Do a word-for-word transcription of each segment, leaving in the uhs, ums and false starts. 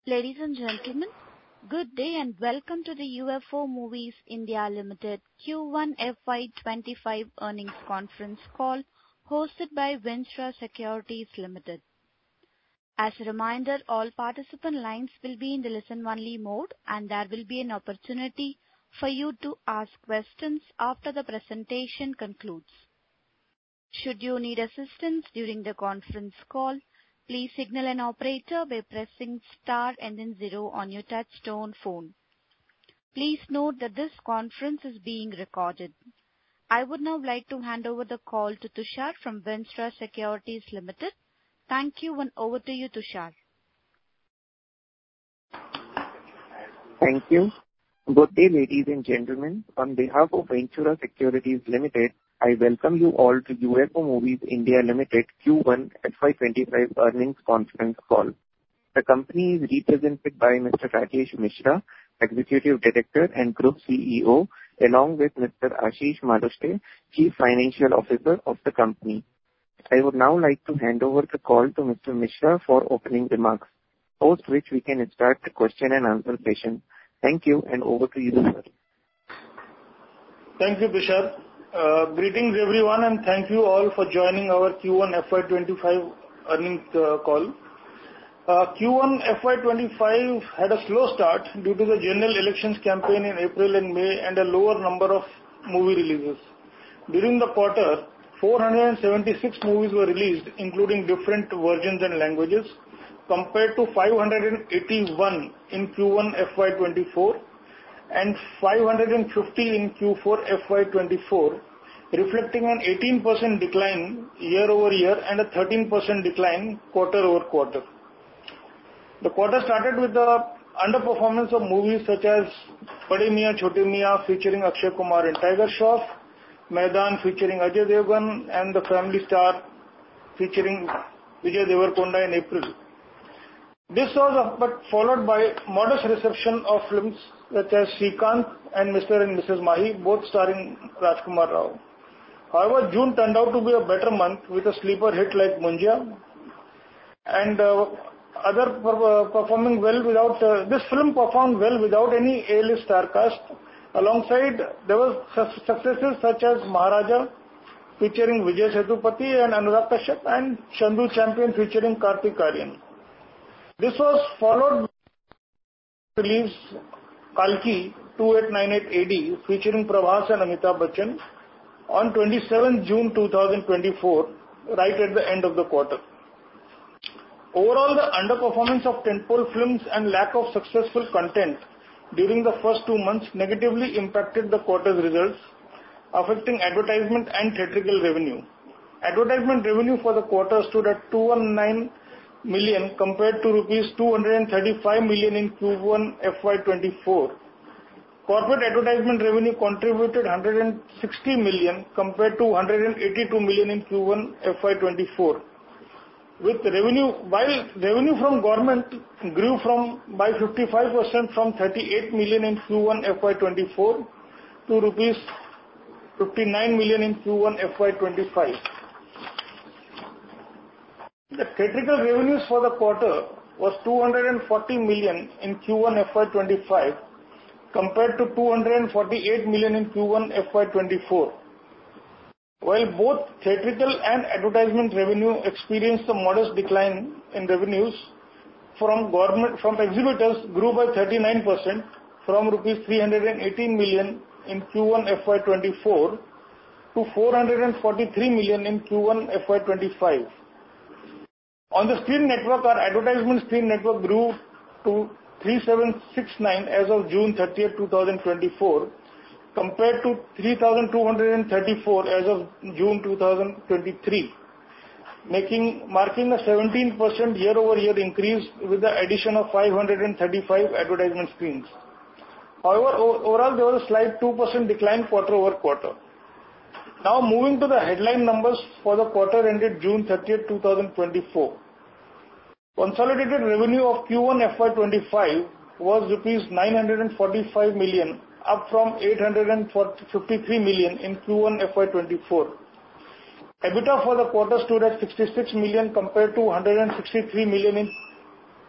Ladies and gentlemen, good day and welcome to the U F O Movies India Limited Q one F Y twenty-five earnings conference call hosted by Ventura Securities Limited. As a reminder, all participant lines will be in the listen-only mode, and there will be an opportunity for you to ask questions after the presentation concludes. Should you need assistance during the conference call, please signal an operator by pressing star and then zero on your touch-tone phone. Please note that this conference is being recorded. I would now like to hand over the call to Tushar from Ventura Securities Limited. Thank you, and over to you, Tushar. Thank you. Good day, ladies and gentlemen. On behalf of Ventura Securities Limited, I welcome you all to U F O Movies India Limited Q one F Y twenty-five earnings conference call. The company is represented by Mister Rajesh Mishra, Executive Director and Group C E O, along with Mister Ashish Malhotra, Chief Financial Officer of the company. I would now like to hand over the call to Mister Mishra for opening remarks, post which we can start the question and answer session. Thank you, and over to you, sir. Thank you, Tushar. Uh, greetings everyone, and thank you all for joining our Q one F Y twenty-five earnings uh, call. Uh, Q one F Y twenty-five had a slow start due to the general elections campaign in April and May and a lower number of movie releases. During the quarter, four hundred seventy-six movies were released, including different versions and languages, compared to five hundred eighty-one in Q one F Y twenty-four and five hundred fifty in Q four F Y twenty-four, reflecting an eighteen percent decline year over year and a thirteen percent decline quarter over quarter. The quarter started with the underperformance of movies such as Bade Miyan Chote Miyan featuring Akshay Kumar and Tiger Shroff, Maidan featuring Ajay Devgan, and The Family Star featuring Vijay Devarkonda in April. This was but followed by modest reception of films such as Srikanth and Mister and Missus Mahi, both starring Rajkumar Rao. However, June turned out to be a better month with a sleeper hit like Munjia and uh, other per- performing well without. Uh, this film performed well without any A-list star cast. Alongside, there were su- successes such as Maharaja featuring Vijay Sethupathi and Anurag Kashyap and Chandu Champion featuring Kartik Aaryan. This was followed by release Kalki twenty-eight ninety-eight A D featuring Prabhas and Amitabh Bachchan on twenty-seventh June twenty twenty-four, right at the end of the quarter. Overall, the underperformance of tentpole films and lack of successful content during the first two months negatively impacted the quarter's results, affecting advertisement and theatrical revenue. Advertisement revenue for the quarter stood at two hundred nineteen million compared to rupees two hundred thirty-five million in Q one F Y twenty-four. Corporate advertisement revenue contributed one hundred sixty million compared to one hundred eighty-two million in Q one F Y twenty-four. With revenue, while revenue from government grew from by fifty-five percent from thirty-eight million in Q one F Y twenty-four to rupees fifty-nine million in Q one F Y twenty-five. The theatrical revenues for the quarter was two hundred forty million in Q one F Y twenty-five compared to two hundred forty-eight million in Q one F Y twenty-four. While both theatrical and advertisement revenue experienced a modest decline in revenues, from government from exhibitors grew by thirty-nine percent from rupees three hundred eighteen million in Q one F Y twenty-four to four hundred forty-three million in Q one F Y twenty-five. On the screen network, our advertisement screen network grew to three thousand seven hundred sixty-nine as of June thirtieth twenty twenty-four, compared to three thousand two hundred thirty-four as of June twenty twenty-three, making marking a seventeen percent year-over-year increase with the addition of five hundred thirty-five advertisement screens. However, overall there was a slight two percent decline quarter-over-quarter. Now moving to the headline numbers for the quarter ended June thirtieth twenty twenty-four. Consolidated revenue of Q one F Y twenty-five was rupees nine hundred forty-five million, up from eight hundred fifty-three million in Q one F Y twenty-four. EBITDA for the quarter stood at sixty-six million compared to one hundred sixty-three million in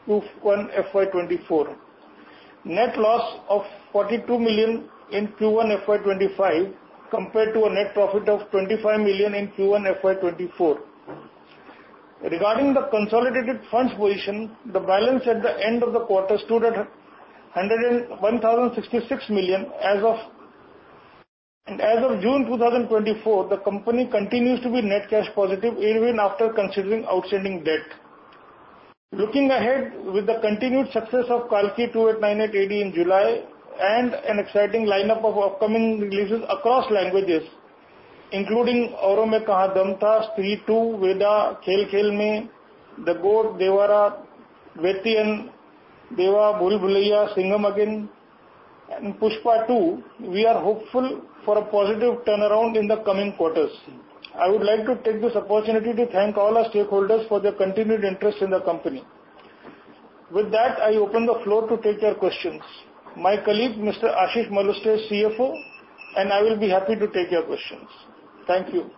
Q one F Y twenty-four. Net loss of forty-two million in Q one F Y twenty-five compared to a net profit of twenty-five million in Q one F Y twenty-four. Regarding the consolidated funds position, the balance at the end of the quarter stood at one thousand sixty-six million as of and as of June twenty twenty-four, the company continues to be net cash positive even after considering outstanding debt. Looking ahead, with the continued success of Kalki twenty-eight ninety-eight A D in July and an exciting lineup of upcoming releases across languages, including Auron Mein Kahan Dum Tha, Stree two, Veda, Khel Khel Mein, The Goat, Devara, Veti and Deva, Bhul Bhulaiya, Singham Again, and Pushpa two, we are hopeful for a positive turnaround in the coming quarters. I would like to take this opportunity to thank all our stakeholders for their continued interest in the company. With that, I open the floor to take your questions. My colleague, Mister Ashish Malhotra, C F O, and I will be happy to take your questions. Thank you.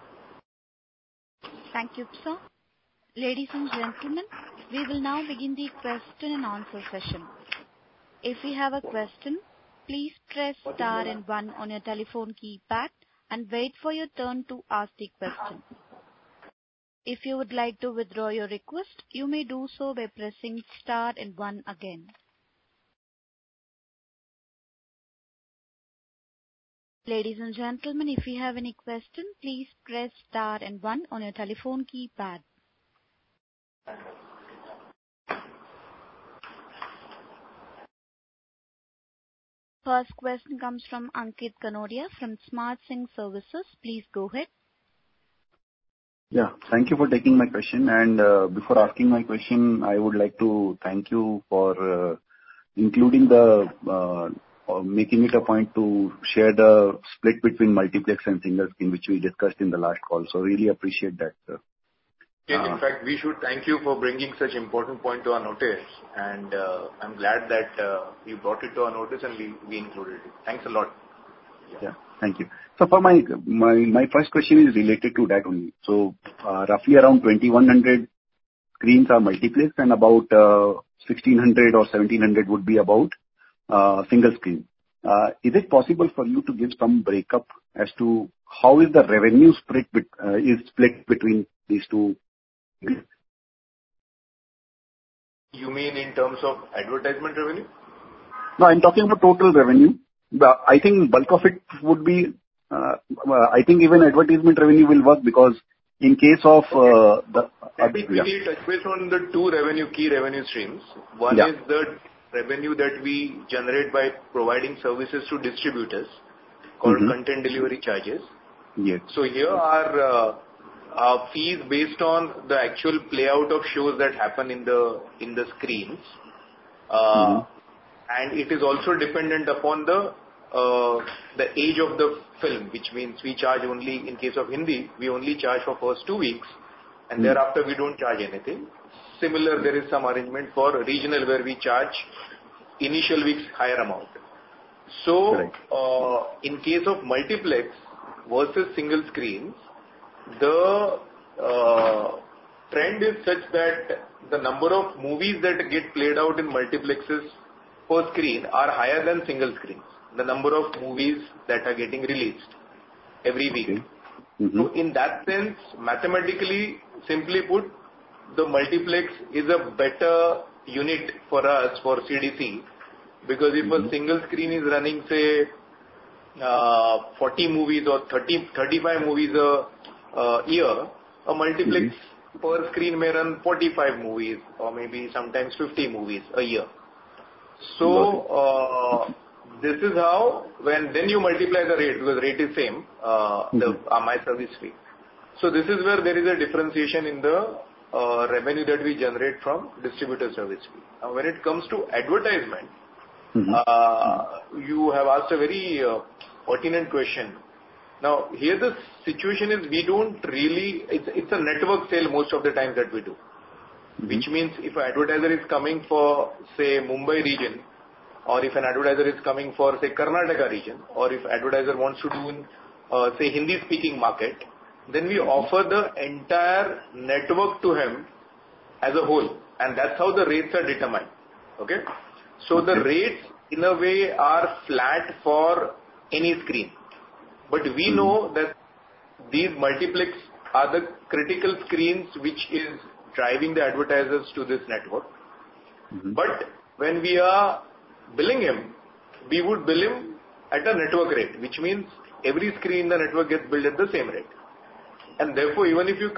Thank you, sir. Ladies and gentlemen, we will now begin the question and answer session. If you have a question, please press star and one on your telephone keypad and wait for your turn to ask the question. If you would like to withdraw your request, you may do so by pressing star and one again. Ladies and gentlemen, if you have any question, please press star and one on your telephone keypad. First question comes from Ankit Kanodia from Smart Sync Services. Please go ahead. Yeah, thank you for taking my question. And uh, before asking my question, I would like to thank you for uh, including the, uh, or making it a point to share the split between multiplex and single screen, which we discussed in the last call. So really appreciate that, sir. Yes, in fact, we should thank you for bringing such important point to our notice, and uh, I'm glad that uh, you brought it to our notice and we, we included it. Thanks a lot. Yeah. yeah, thank you. So for my my my first question is related to that only. So uh, roughly around twenty-one hundred screens are multiplex, and about uh, sixteen hundred or seventeen hundred would be about uh, single screen. Uh, is it possible for you to give some breakup as to how is the revenue split bet, uh, is split between these two? You mean in terms of advertisement revenue? No, I'm talking about total revenue. The, I think bulk of it would be, uh, I think even advertisement revenue will work because in case of uh, the... Let me quickly touch base on the two revenue, key revenue streams. One yeah. is the revenue that we generate by providing services to distributors called mm-hmm. content delivery charges. Yes. So here are uh, uh, fees based on the actual play out of shows that happen in the in the screens. Uh, mm-hmm. And it is also dependent upon the uh, the age of the film, which means we charge only, in case of Hindi, we only charge for first two weeks, and mm. thereafter we don't charge anything. Similar, there is some arrangement for regional where we charge initial weeks higher amount. So, uh, in case of multiplex versus single screens, the uh, trend is such that the number of movies that get played out in multiplexes per screen are higher than single screens, the number of movies that are getting released every week. Okay. Mm-hmm. So in that sense, mathematically, simply put, the multiplex is a better unit for us, for C D C, because if mm-hmm. a single screen is running, say, uh, forty movies or thirty, thirty-five movies a uh, year, a multiplex mm-hmm. per screen may run forty-five movies or maybe sometimes fifty movies a year. So, uh, this is how, when then you multiply the rate, because rate is same, uh, mm-hmm. the uh, my service fee. So this is where there is a differentiation in the uh, revenue that we generate from distributor service fee. Now when it comes to advertisement, mm-hmm. uh, you have asked a very uh, pertinent question. Now here the situation is we don't really, it's, it's a network sale most of the times that we do. Mm-hmm. Which means if an advertiser is coming for, say, Mumbai region, or if an advertiser is coming for, say, Karnataka region, or if advertiser wants to do in, uh, say, Hindi-speaking market, then we offer the entire network to him as a whole. and that's how the rates are determined. Okay? So the rates in a way are flat for any screen. But we mm-hmm. know that these multiplex are the critical screens which is driving the advertisers to this network. Mm-hmm. But when we are billing him, we would bill him at a network rate, which means every screen in the network gets billed at the same rate. And therefore, even if you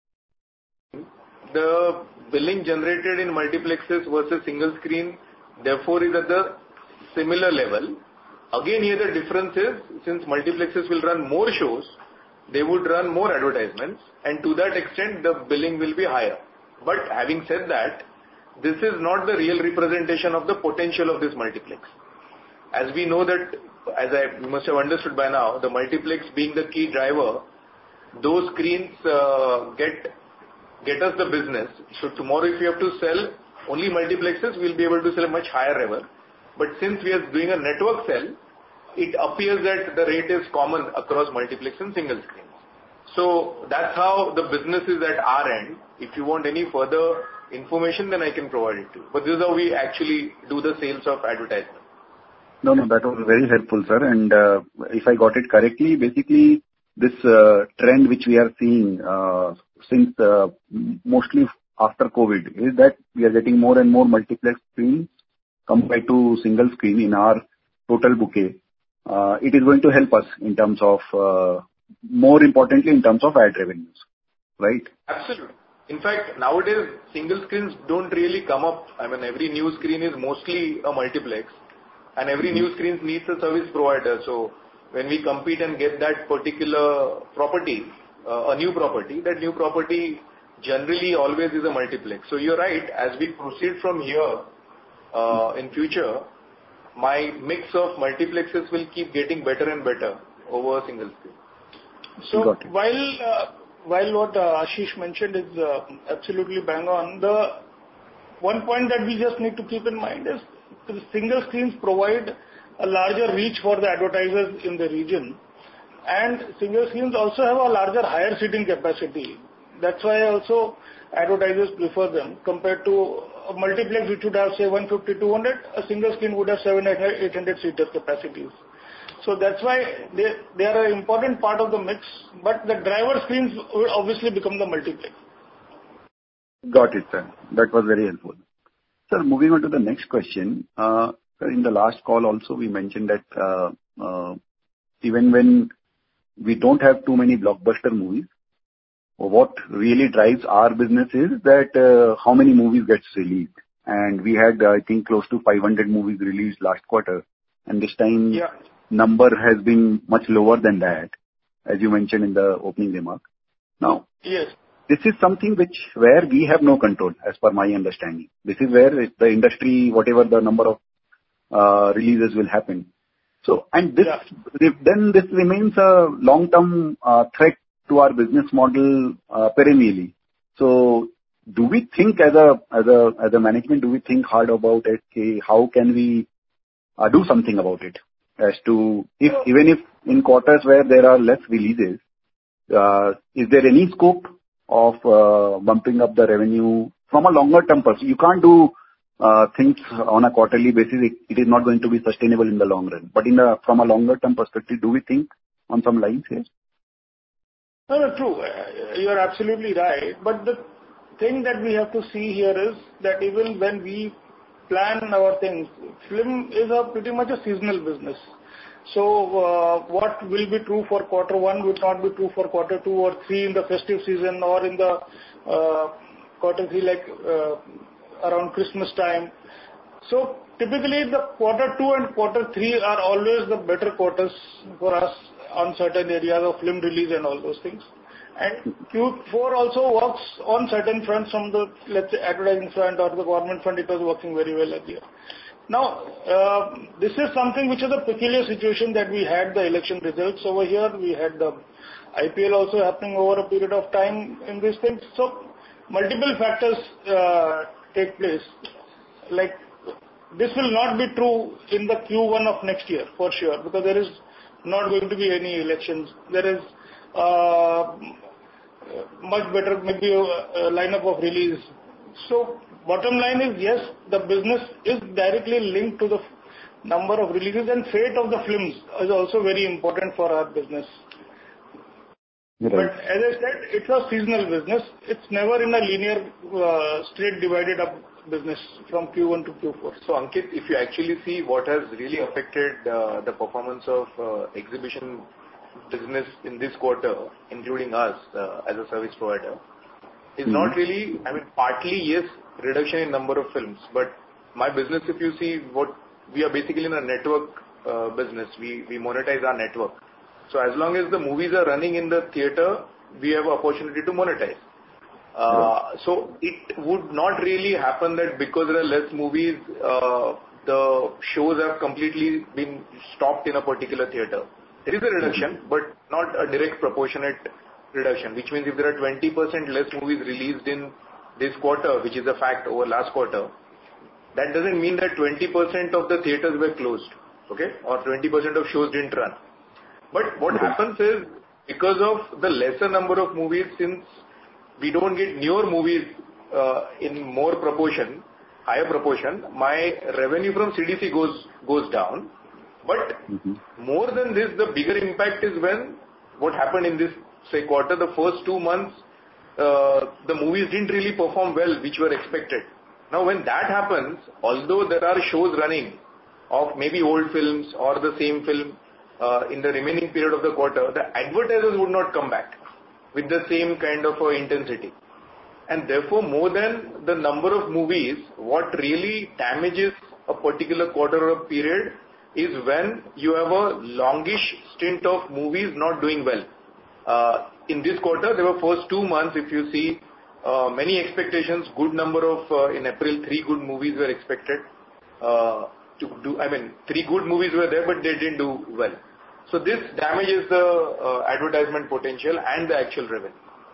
the billing generated in multiplexes versus single screen, therefore is at the similar level. Again, here the difference is, since multiplexes will run more shows, they would run more advertisements, and to that extent, the billing will be higher. But having said that, this is not the real representation of the potential of this multiplex. As we know that, as I you must have understood by now, the multiplex being the key driver, those screens uh, get get us the business. So tomorrow, if you have to sell only multiplexes, we'll be able to sell a much higher level. But since we are doing a network sell, it appears that the rate is common across multiplex and single screens. So that's how the business is at our end. If you want any further information, then I can provide it to you. But this is how we actually do the sales of advertisement. No, no, that was very helpful, sir. And uh, if I got it correctly, basically this uh, trend which we are seeing uh, since uh, mostly after COVID is that we are getting more and more multiplex screens compared to single screen in our total bouquet. Uh, it is going to help us in terms of, uh, more importantly, in terms of ad revenues, right? Absolutely. In fact, nowadays, single screens don't really come up. I mean, every new screen is mostly a multiplex, and every mm-hmm. new screen needs a service provider. So when we compete and get that particular property, uh, a new property, that new property generally always is a multiplex. So you're right, as we proceed from here, uh, in future, my mix of multiplexes will keep getting better and better over a single screen. So while uh, while what uh, Ashish mentioned is uh, absolutely bang on, the one point that we just need to keep in mind is the single screens provide a larger reach for the advertisers in the region, and single screens also have a larger higher seating capacity. That's why also advertisers prefer them compared to a multiplex which would have say one fifty, two hundred, a single screen would have seven hundred, eight hundred seater capacities. So that's why they, they are an important part of the mix, but the driver screens will obviously become the multiplex. Got it, sir. That was very helpful. Sir, moving on to the next question. Uh, in the last call also we mentioned that uh, uh, even when we don't have too many blockbuster movies, what really drives our business is that uh, how many movies gets released. And we had, uh, I think, close to five hundred movies released last quarter. And this time, yeah. number has been much lower than that, as you mentioned in the opening remark. Now, yes. This is something which where we have no control, as per my understanding. This is where the industry, whatever the number of uh, releases will happen. So, and this yeah. then this remains a long-term uh, threat to our business model uh, perennially. So, do we think as a as a as a management, do we think hard about it? Okay, how can we uh, do something about it? As to if even if in quarters where there are less releases, uh, is there any scope of uh, bumping up the revenue from a longer term perspective? You can't do uh, things on a quarterly basis. It, it is not going to be sustainable in the long run. But in a, from a longer term perspective, do we think on some lines here? No, no, true. You are absolutely right. But the thing that we have to see here is that even when we plan our things, film is a pretty much a seasonal business. So uh, what will be true for quarter one would not be true for quarter two or three in the festive season or in the uh, quarter three like uh, around Christmas time. So typically the quarter two and quarter three are always the better quarters for us on certain areas of film release and all those things. And Q four also works on certain fronts from the, let's say, advertising front or the government front. It was working very well earlier. Now, uh, this is something which is a peculiar situation that we had the election results over here. We had the I P L also happening over a period of time in these things. So, multiple factors uh, take place. Like, this will not be true in the Q one of next year, for sure, because there is not going to be any elections. There is uh, much better maybe a, a lineup of release So bottom line is, yes, the business is directly linked to the number of releases, and fate of the films is also very important for our business. Right. But as I said, it's a seasonal business. It's never in a linear, uh, straight divided up business from Q one to Q four. So Ankit, if you actually see what has really affected uh, the performance of uh, exhibition business in this quarter, including us uh, as a service provider, is mm-hmm. not really, I mean, partly yes, reduction in number of films, but my business, if you see what, we are basically in a network uh, business, we, we monetize our network. So as long as the movies are running in the theater, we have opportunity to monetize. Uh, so it would not really happen that because there are less movies, uh, the shows have completely been stopped in a particular theater. There is a reduction, but not a direct proportionate reduction, which means if there are twenty percent less movies released in this quarter, which is a fact over last quarter, that doesn't mean that twenty percent of the theaters were closed, okay, or twenty percent of shows didn't run. But what happens is, because of the lesser number of movies, since we don't get newer movies uh, in more proportion, higher proportion, my revenue from C D C goes goes down. But mm-hmm. more than this, the bigger impact is when what happened in this, say, quarter, the first two months, uh, the movies didn't really perform well, which were expected. Now, when that happens, although there are shows running of maybe old films or the same film uh, in the remaining period of the quarter, the advertisers would not come back with the same kind of uh, intensity. And therefore, more than the number of movies, what really damages a particular quarter or period is when you have a longish stint of movies not doing well. Uh, in this quarter, there were first two months, if you see, uh, many expectations, good number of, uh, in April, three good movies were expected uh, to do, I mean, three good movies were there, but they didn't do well. So this damages the uh, advertisement potential and the actual revenue.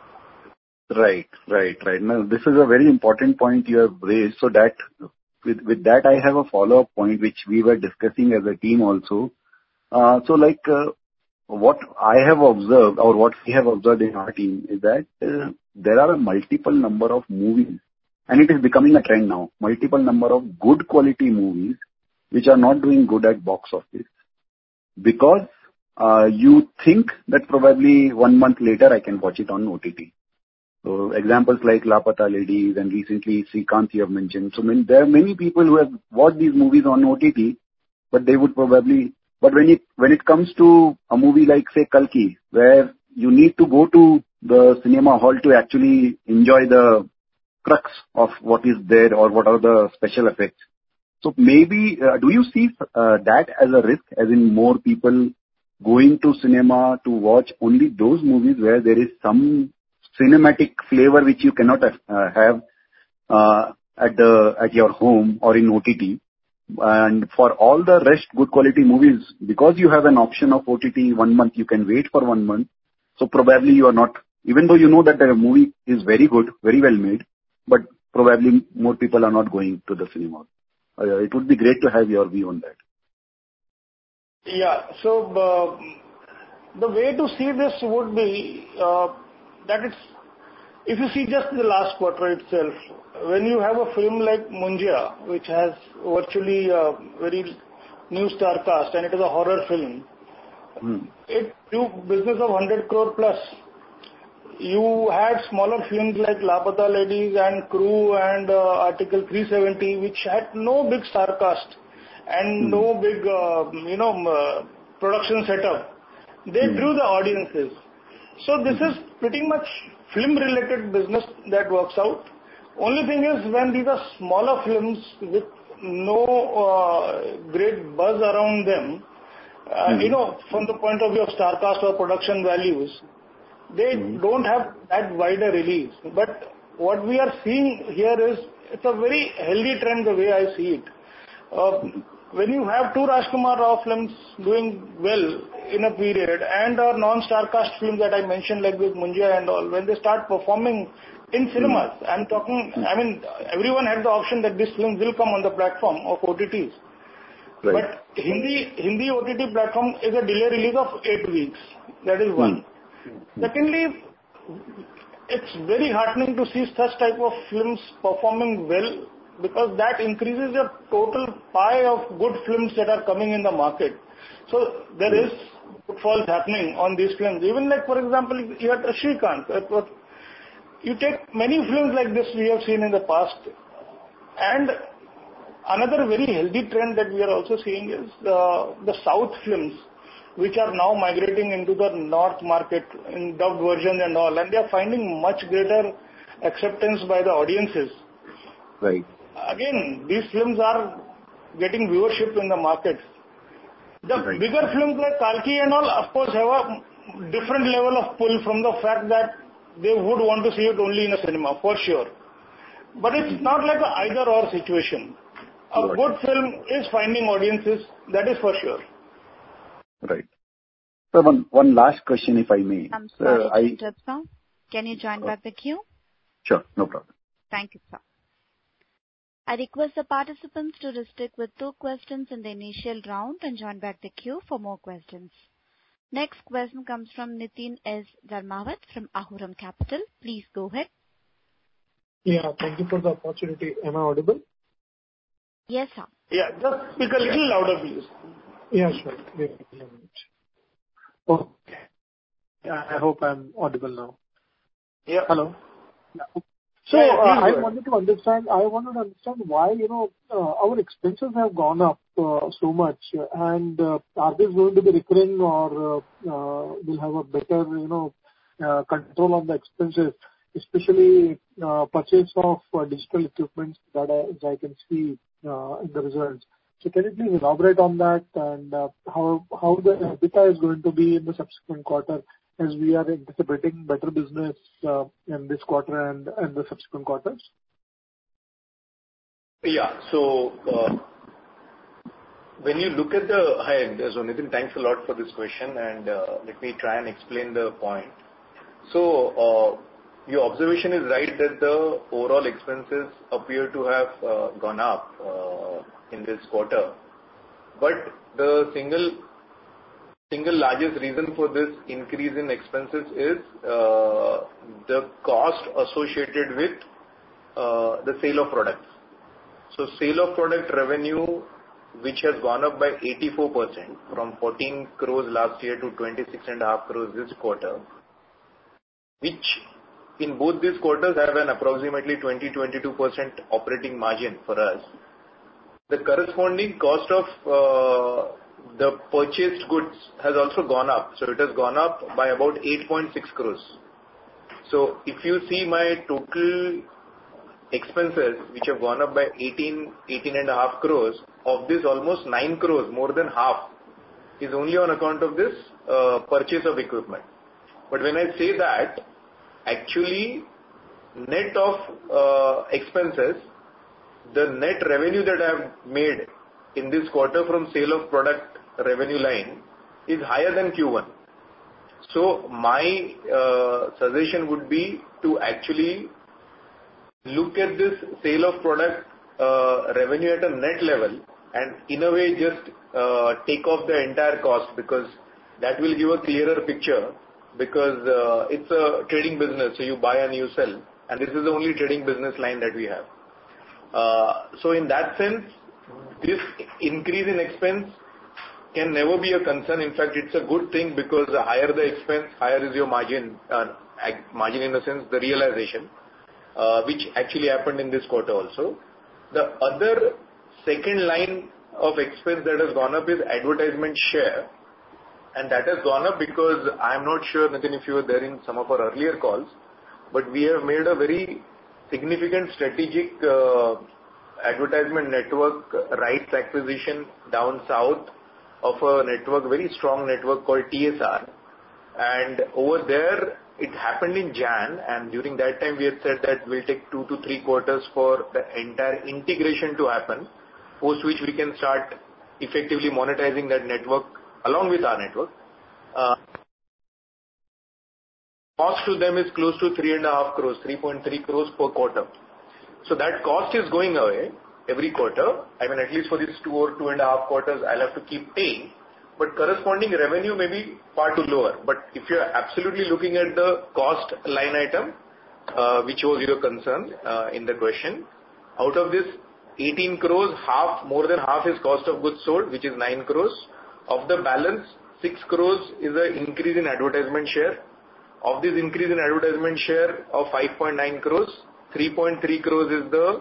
Right, right, right. Now, this is a very important point you have raised. So that, with, with that, I have a follow-up point which we were discussing as a team also. Uh, so like, uh, what I have observed or what we have observed in our team is that uh, there are a multiple number of movies, and it is becoming a trend now, multiple number of good quality movies which are not doing good at box office because uh, you think that probably one month later I can watch it on O T T. So examples like Lapata Ladies and recently Srikanth you have mentioned. So many, there are many people who have watched these movies on O T T, but they would probably, but when it, when it comes to a movie like say Kalki, where you need to go to the cinema hall to actually enjoy the crux of what is there or what are the special effects. So maybe, uh, do you see uh, that as a risk, as in more people going to cinema to watch only those movies where there is some cinematic flavor which you cannot uh, have uh, at the at your home or in O T T, and for all the rest good quality movies, because you have an option of O T T one month, you can wait for one month. So probably you are not, even though you know that the movie is very good, very well made, but probably more people are not going to the cinema. Uh, it would be great to have your view on that. Yeah. So uh, the way to see this would be uh, that it's, if you see just the last quarter itself, when you have a film like Munjia, which has virtually a very new star cast and it is a horror film, hmm. it do business of one hundred crore plus. You had smaller films like Lapata Ladies and Crew and uh, Article three seventy, which had no big star cast and hmm. no big, uh, you know, uh, production setup. They hmm. drew the audiences. So this is pretty much film-related business that works out. Only thing is when these are smaller films with no uh, great buzz around them, uh, mm-hmm. you know, from the point of view of star cast or production values, they mm-hmm. don't have that wider release. But what we are seeing here is, it's a very healthy trend the way I see it. Uh, when you have two Rajkumar Rao films doing well in a period and a non-star cast film that I mentioned like with Munjia and all, when they start performing in cinemas, mm-hmm. I'm talking, I mean, everyone had the option that this film will come on the platform of O T Ts. Right. But Hindi, Hindi O T T platform is a delay release of eight weeks. That is one. Mm-hmm. Secondly, it's very heartening to see such type of films performing well, because that increases your total pie of good films that are coming in the market. So there is footfalls happening on these films. Even like, for example, you had Srikanth. You take many films like this we have seen in the past. And another very healthy trend that we are also seeing is uh, the South films, which are now migrating into the North market in dubbed versions and all, and they are finding much greater acceptance by the audiences. Right. Again, these films are getting viewership in the market. The right. bigger films like Kalki and all, of course, have a different level of pull from the fact that they would want to see it only in a cinema, for sure. But it's not like a either or situation. A right. good film is finding audiences, that is for sure. Right. So one, one last question, if I may. I'm sorry uh, to interrupt, sir. Can you join uh, back the queue? Sure, no problem. Thank you, sir. I request the participants to restrict with two questions in the initial round and join back the queue for more questions. Next question comes from Nitin S. Dharmawat from Ahuram Capital. Please go ahead. Yeah, thank you for the opportunity. Am I audible? Yes, sir. Yeah, just speak a little louder, please. Yeah, sure. Oh, I hope I'm audible now. Yeah. Hello. Yeah. So uh, I wanted to understand. I wanted to understand why you know uh, our expenses have gone up uh, so much, and uh, are these going to be recurring, or uh, uh, will have a better you know uh, control on the expenses, especially uh, purchase of uh, digital equipment that I, as I can see uh, in the results. So can you please elaborate on that, and uh, how how the EBITDA is going to be in the subsequent quarter, as we are anticipating better business uh, in this quarter and, and the subsequent quarters? Yeah. So uh, when you look at the hi, so Nitin, thanks a lot for this question, and uh, let me try and explain the point. So uh, your observation is right that the overall expenses appear to have uh, gone up uh, in this quarter, but the single single largest reason for this increase in expenses is uh, the cost associated with uh, the sale of products. So sale of product revenue, which has gone up by eighty-four percent from fourteen crores last year to twenty-six and a half crores this quarter, which in both these quarters have an approximately twenty to twenty-two percent operating margin for us. The corresponding cost of uh, the purchased goods has also gone up. So it has gone up by about eight point six crores. So if you see my total expenses, which have gone up by eighteen, eighteen and a half crores, of this almost nine crores, more than half, is only on account of this uh, purchase of equipment. But when I say that, actually net of uh, expenses, the net revenue that I have made in this quarter from sale of product revenue line is higher than Q one. So my uh, suggestion would be to actually look at this sale of product uh, revenue at a net level, and in a way just uh, take off the entire cost, because that will give a clearer picture, because uh, it's a trading business, so you buy and you sell, and this is the only trading business line that we have. Uh, so in that sense, this increase in expense can never be a concern. In fact, it's a good thing, because the higher the expense, higher is your margin, uh, margin in the sense the realization, uh, which actually happened in this quarter also. The other second line of expense that has gone up is advertisement share, and that has gone up because I'm not sure, Nitin, if you were there in some of our earlier calls, but we have made a very significant strategic uh, advertisement network rights acquisition down south of a network, very strong network called T S R. And over there, it happened in January, and during that time we had said that we'll take two to three quarters for the entire integration to happen, post which we can start effectively monetizing that network along with our network. Uh, cost to them is close to three and a half crores, three point three crores per quarter. So that cost is going away every quarter. I mean, at least for these two or two and a half quarters, I'll have to keep paying. But corresponding revenue may be far too lower. But if you're absolutely looking at the cost line item, uh, which was your concern uh, in the question. Out of this eighteen crores, half, more than half is cost of goods sold, which is nine crores. Of the balance, six crores is an increase in advertisement share. Of this increase in advertisement share of five point nine crores, three point three crores is the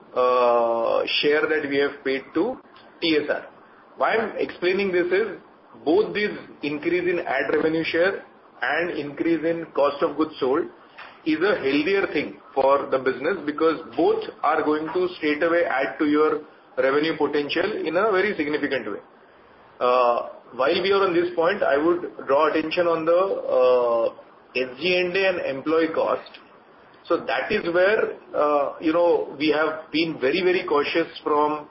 uh, share that we have paid to T S R. Why I'm explaining this is, both these increase in ad revenue share and increase in cost of goods sold is a healthier thing for the business, because both are going to straight away add to your revenue potential in a very significant way. Uh, while we are on this point, I would draw attention on the uh, S G and A and employee cost. So that is where, uh, you know, we have been very, very cautious from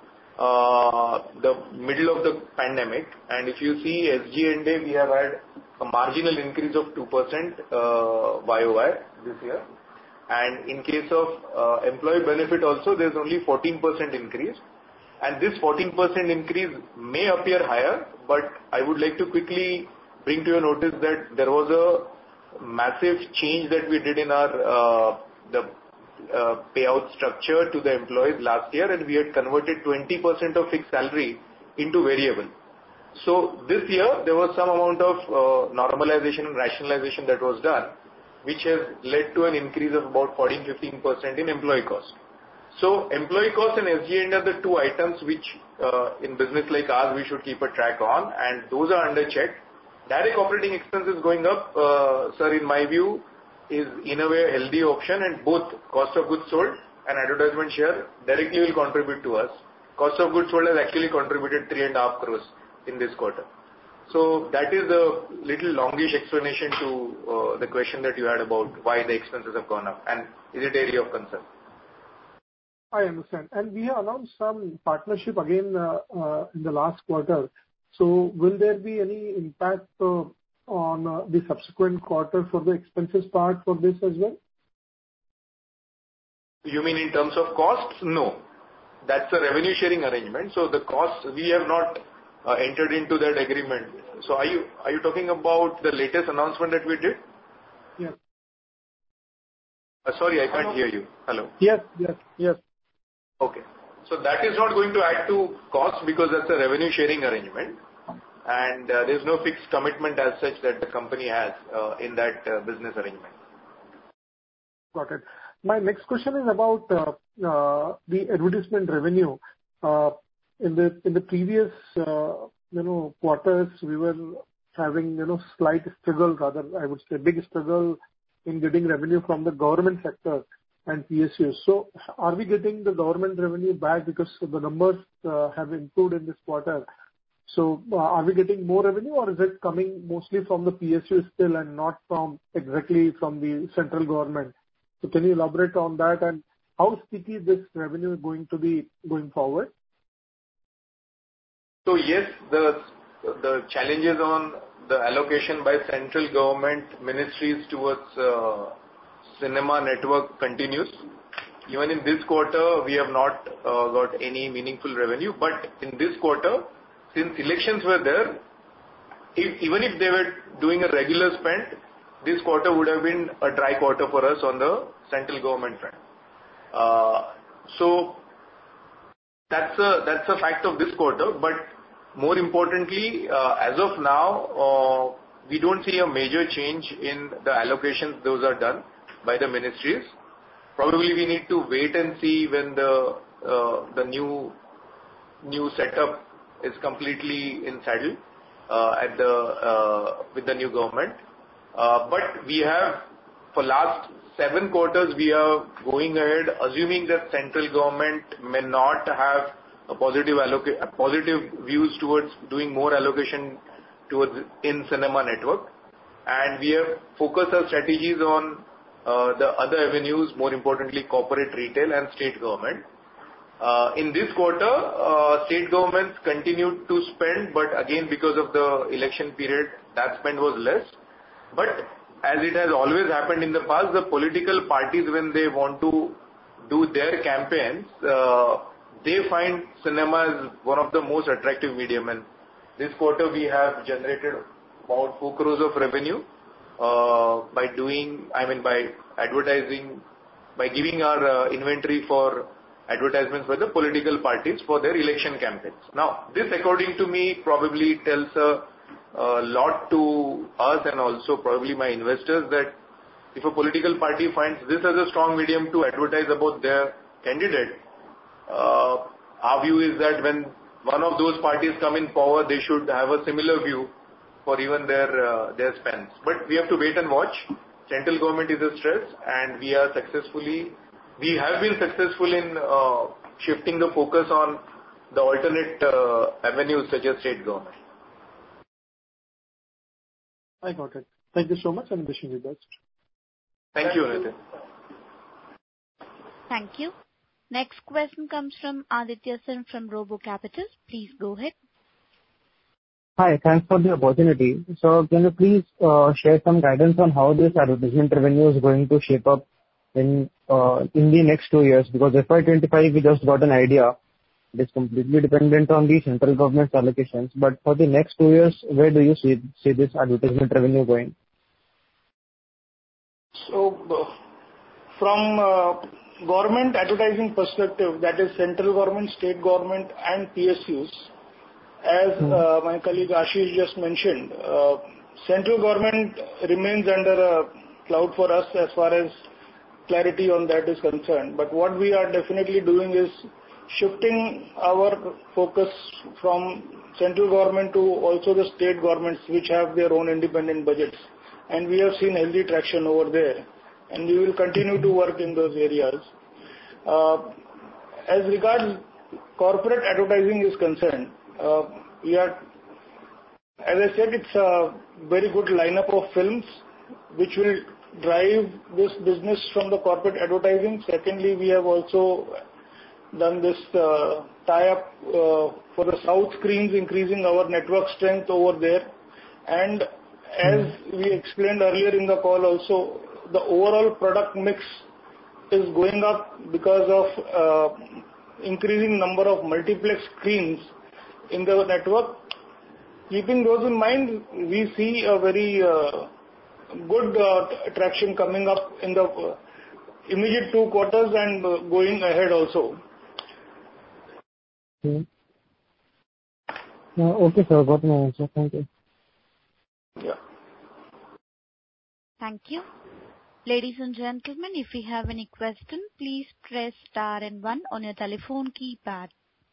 uh, the middle of the pandemic. And if you see S G and A, we have had a marginal increase of two percent uh, Y O Y this year. And in case of uh, employee benefit also, there's only fourteen percent increase. And this fourteen percent increase may appear higher, but I would like to quickly bring to your notice that there was a massive change that we did in our uh, the uh, payout structure to the employees last year, and we had converted twenty percent of fixed salary into variable. So this year there was some amount of uh, normalization and rationalization that was done, which has led to an increase of about fourteen to fifteen percent in employee cost. So employee cost and S G and A are the two items which uh, in business like ours we should keep a track on, and those are under check. Direct operating expenses going up, uh, sir, in my view, is in a way a healthy option, and both cost of goods sold and advertisement share directly will contribute to us. Cost of goods sold has actually contributed three and a half crores in this quarter. So that is the little longish explanation to uh, the question that you had about why the expenses have gone up, and is it area of concern? I understand. And we have announced some partnership again uh, uh, in the last quarter. So will there be any impact uh, on uh, the subsequent quarter for the expenses part for this as well? You mean in terms of costs? No. That's a revenue sharing arrangement. So the costs, we have not uh, entered into that agreement. So are you are you talking about the latest announcement that we did? Yes. Uh, sorry, I can't hear you. Hello. Yes, yes, yes. Okay. So that is not going to add to cost, because that's a revenue sharing arrangement, and uh, there's no fixed commitment as such that the company has uh, in that uh, business arrangement. Got it. My next question is about uh, uh, the advertisement revenue. Uh, in the in the previous uh, you know quarters, we were having you know slight struggle, rather I would say big struggle in getting revenue from the government sector and P S Us. So are we getting the government revenue back, because the numbers uh, have improved in this quarter? So uh, are we getting more revenue, or is it coming mostly from the P S Us still and not from exactly from the central government? So can you elaborate on that, and how sticky this revenue is going to be going forward? So yes, the the challenges on the allocation by central government ministries towards uh, cinema network continues. Even in this quarter, we have not uh, got any meaningful revenue. But in this quarter, since elections were there, if, even if they were doing a regular spend, this quarter would have been a dry quarter for us on the central government front. Uh, so that's a that's a fact of this quarter. But more importantly, uh, as of now, uh, we don't see a major change in the allocations. Those are done by the ministries. Probably we need to wait and see when the uh, the new new setup is completely in saddle uh, at the uh, with the new government. Uh, but we have, for last seven quarters, we are going ahead assuming that central government may not have a positive alloca- positive views towards doing more allocation towards in cinema network, and we have focused our strategies on uh, the other avenues, more importantly corporate, retail and state government. Uh, in this quarter, uh, state governments continued to spend, but again because of the election period, that spend was less. But as it has always happened in the past, the political parties, when they want to do their campaigns, uh, they find cinema as one of the most attractive medium. And this quarter we have generated about four crores of revenue uh, by doing, I mean by advertising, by giving our uh, inventory for advertisements by the political parties for their election campaigns. Now, this according to me probably tells a, a lot to us and also probably my investors that if a political party finds this as a strong medium to advertise about their candidate, uh, our view is that when one of those parties come in power, they should have a similar view for even their uh, their spends. But we have to wait and watch. Central government is a stress, and we are successfully, we have been successful in uh, shifting the focus on the alternate uh, avenues such as state government. I got it. Thank you so much and wishing you the best. Thank you, Nitin. Thank you. Next question comes from Aditya Sen from Robo Capital. Please go ahead. Hi, thanks for the opportunity. So can you please uh, share some guidance on how this advertisement revenue is going to shape up in uh, in the next two years? Because F Y twenty-five we just got an idea. It is completely dependent on the central government's allocations. But for the next two years, where do you see see this advertisement revenue going? So, uh, from uh, government advertising perspective, that is central government, state government and P S Us, as uh, my colleague Ashish just mentioned, uh, central government remains under a cloud for us as far as clarity on that is concerned. But what we are definitely doing is shifting our focus from central government to also the state governments, which have their own independent budgets. And we have seen healthy traction over there, and we will continue to work in those areas. Uh, as regards corporate advertising is concerned, uh, we are, as I said, it's a very good lineup of films which will drive this business from the corporate advertising. Secondly, we have also done this uh, tie-up uh, for the South screens, increasing our network strength over there. And as we explained earlier in the call also, the overall product mix is going up because of uh, increasing number of multiplex screens in the network. Keeping those in mind, we see a very uh, good uh, traction coming up in the uh, immediate two quarters and uh, going ahead also. Okay, uh, okay sir, got my answer. Thank you. Yeah. Thank you. Ladies and gentlemen, if you have any question, please press star and one on your telephone keypad.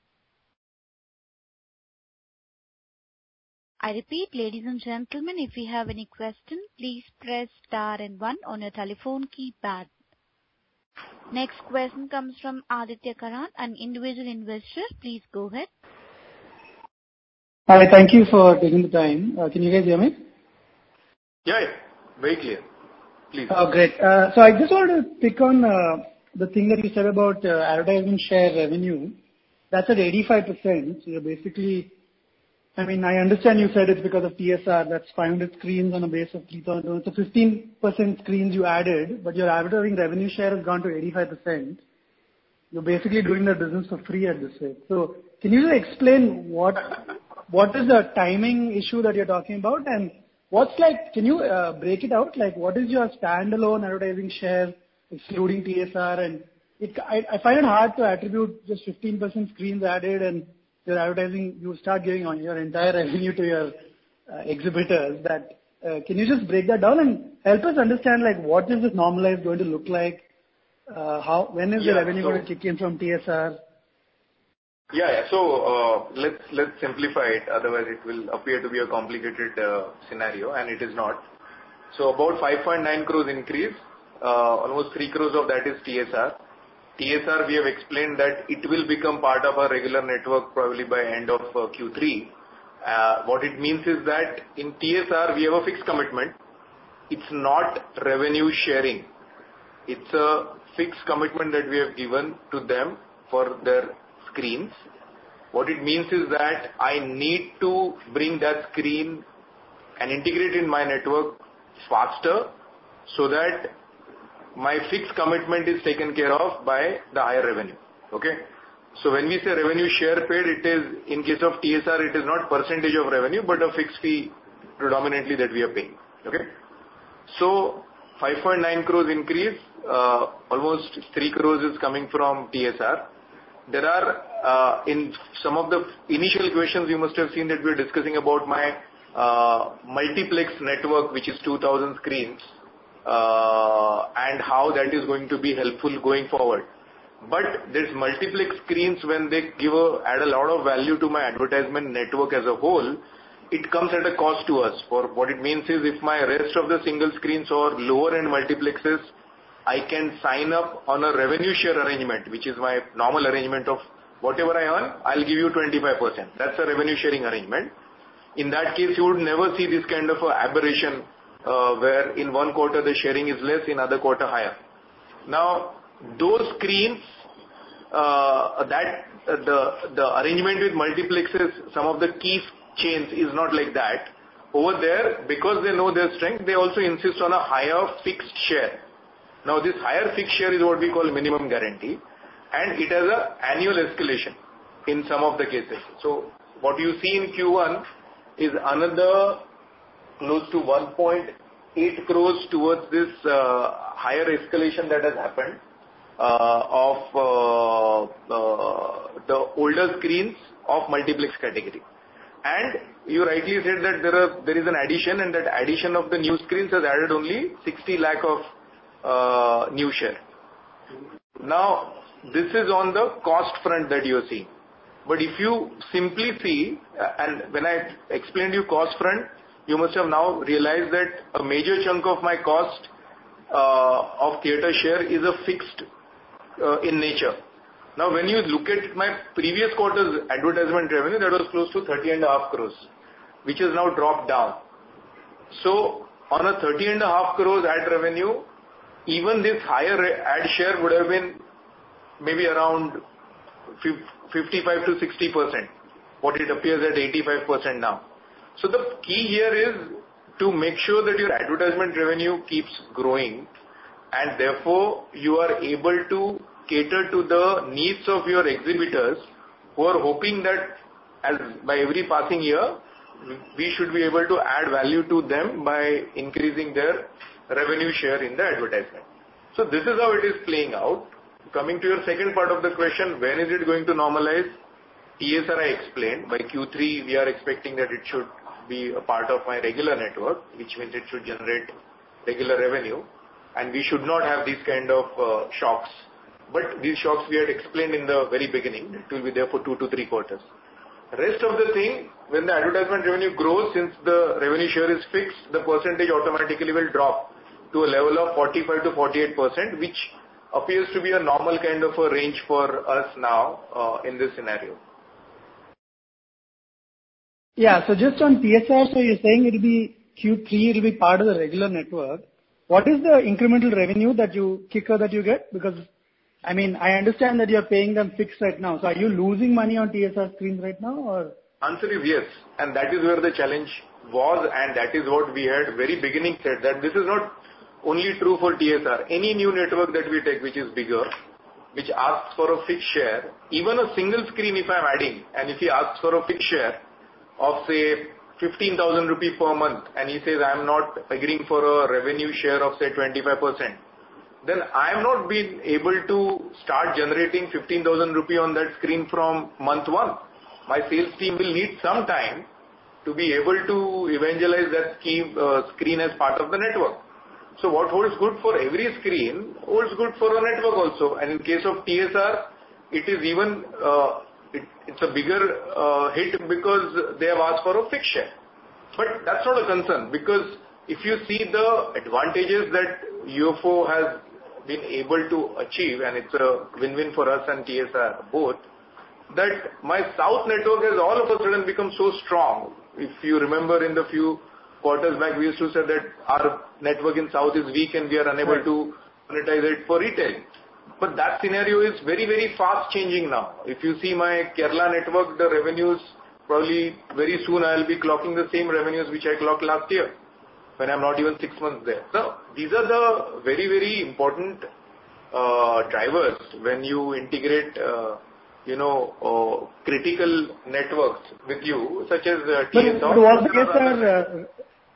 I repeat, ladies and gentlemen, if you have any question, please press star and one on your telephone keypad. Next question comes from Aditya Karan, an individual investor. Please go ahead. Hi, thank you for taking the time. Uh, can you guys hear me? Yeah, yeah, very clear. Please. Oh, great. Uh, so I just wanted to pick on uh, the thing that you said about uh, advertising share revenue. That's at eighty-five percent. So you're basically, I mean, I understand you said it's because of T S R. That's five hundred screens on a base of three thousand. So fifteen percent screens you added, but your advertising revenue share has gone to eighty-five percent. You're basically doing the business for free at this rate. So can you just explain what what is the timing issue that you're talking about, and what's like, can you uh, break it out? Like, what is your standalone advertising share, excluding T S R? And it, I, I find it hard to attribute just fifteen percent screens added and your advertising, you start giving on your entire revenue to your uh, exhibitors. That uh, can you just break that down and help us understand, like, what is this normalized going to look like? Uh, how, when is yeah, the revenue so, going to kick in from T S R? Yeah, yeah. So uh, let's let's simplify it. Otherwise, it will appear to be a complicated uh, scenario, and it is not. So about five point nine crores increase. Uh, almost three crores of that is T S R. T S R, we have explained that it will become part of our regular network probably by end of uh, Q three. Uh, what it means is that in T S R we have a fixed commitment. It's not revenue sharing. It's a fixed commitment that we have given to them for their screens. What it means is that I need to bring that screen and integrate in my network faster so that my fixed commitment is taken care of by the higher revenue. Okay. So when we say revenue share paid, it is, in case of T S R, it is not percentage of revenue, but a fixed fee predominantly that we are paying. Okay. So five point nine crores increase, uh, almost three crores is coming from T S R. There are, uh, in some of the initial questions you must have seen that we are discussing about my uh, multiplex network, which is two thousand screens, uh, and how that is going to be helpful going forward. But this multiplex screens, when they give a, add a lot of value to my advertisement network as a whole, it comes at a cost to us. For what it means is, if my rest of the single screens or lower end multiplexes, I can sign up on a revenue share arrangement, which is my normal arrangement of whatever I earn, I'll give you twenty-five percent. That's a revenue sharing arrangement. In that case, you would never see this kind of a aberration, uh, where in one quarter the sharing is less, in other quarter higher. Now, those screens, uh, that uh, the the arrangement with multiplexes, some of the key chains is not like that. Over there, because they know their strength, they also insist on a higher fixed share. Now, this higher fixed share is what we call minimum guarantee, and it has an annual escalation in some of the cases. So, what you see in Q one is another close to one point eight crores towards this uh, higher escalation that has happened uh, of uh, uh, the older screens of multiplex category. And you rightly said that there are there is an addition, and that addition of the new screens has added only sixty lakh of uh, new share. Now, this is on the cost front that you are seeing. But if you simply see, and when I explained you cost front, you must have now realized that a major chunk of my cost uh, of theatre share is a fixed uh, in nature. Now, when you look at my previous quarter's advertisement revenue, that was close to thirty and a half crores, which has now dropped down. So, on a thirty and a half crores ad revenue, even this higher ad share would have been maybe around fifty-five to sixty percent, what it appears at eighty-five percent now. So the key here is to make sure that your advertisement revenue keeps growing, and therefore you are able to cater to the needs of your exhibitors, who are hoping that as by every passing year, we should be able to add value to them by increasing their revenue share in the advertisement. So this is how it is playing out. Coming to your second part of the question, when is it going to normalize? T S R I explained. By Q three, we are expecting that it should be a part of my regular network, which means it should generate regular revenue, and we should not have these kind of uh, shocks. But these shocks we had explained in the very beginning. It will be there for two to three quarters. Rest of the thing, when the advertisement revenue grows, since the revenue share is fixed, the percentage automatically will drop to a level of forty-five to forty-eight percent, which appears to be a normal kind of a range for us now uh, in this scenario. Yeah, so just on T S R, so you're saying it will be Q three, it will be part of the regular network. What is the incremental revenue that you, kicker that you get? Because, I mean, I understand that you're paying them fixed right now. So are you losing money on T S R screens right now, or? Answer is yes. And that is where the challenge was, and that is what we had very beginning said, that this is not only true for T S R. Any new network that we take which is bigger, which asks for a fixed share, even a single screen if I'm adding, and if he asks for a fixed share of say fifteen thousand rupees per month, and he says I'm not agreeing for a revenue share of say twenty-five percent, then I am not being able to start generating fifteen thousand rupees on that screen from month one. My sales team will need some time to be able to evangelize that scheme, uh, screen as part of the network. So what holds good for every screen holds good for a network also. And in case of T S R, it is even, uh, it, it's a bigger uh, hit because they have asked for a fixed share. But that's not a concern, because if you see the advantages that U F O has been able to achieve, and it's a win-win for us and T S R both, that my South network has all of a sudden become so strong. If you remember in the few quarters back, we used to say that our network in South is weak and we are unable right. to monetize it for retail. But that scenario is very, very fast changing now. If you see my Kerala network, the revenues, probably very soon I will be clocking the same revenues which I clocked last year, when I'm not even six months there. So these are the very, very important uh, drivers when you integrate uh, you know, uh, critical networks with you, such as uh, T S R. But was the case, sir, uh,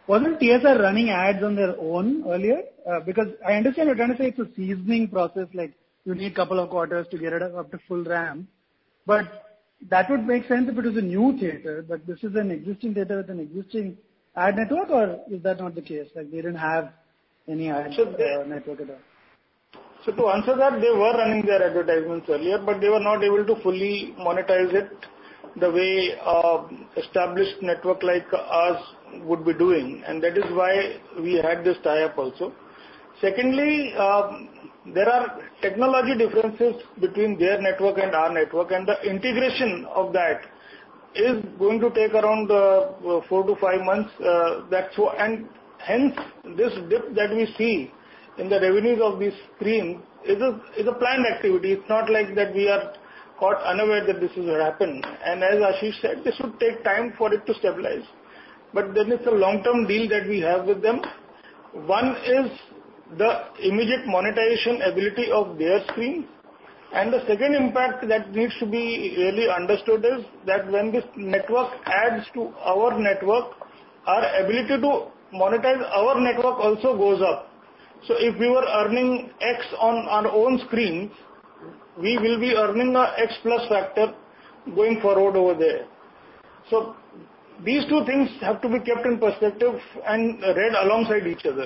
wasn't T S R running ads on their own earlier? Uh, because I understand you're trying to say it's a seasoning process, like you need a couple of quarters to get it up to full ramp. But that would make sense if it was a new theater, but this is an existing theater with an existing ad network, or is that not the case? Like they didn't have any ad so they, uh, network at all? So to answer that, they were running their advertisements earlier, but they were not able to fully monetize it the way uh, established network like ours would be doing, and that is why we had this tie-up also. Secondly, um, there are technology differences between their network and our network, and the integration of that is going to take around uh, four to five months. Uh, that's so, and hence this dip that we see in the revenues of these screens is a is a planned activity. It's not like that we are caught unaware that this will happen. And as Ashish said, this would take time for it to stabilize. But then it's a long-term deal that we have with them. One is the immediate monetization ability of their screens. And the second impact that needs to be really understood is that when this network adds to our network, our ability to monetize our network also goes up. So if we were earning X on our own screens, we will be earning a X plus factor going forward over there. So these two things have to be kept in perspective and read alongside each other.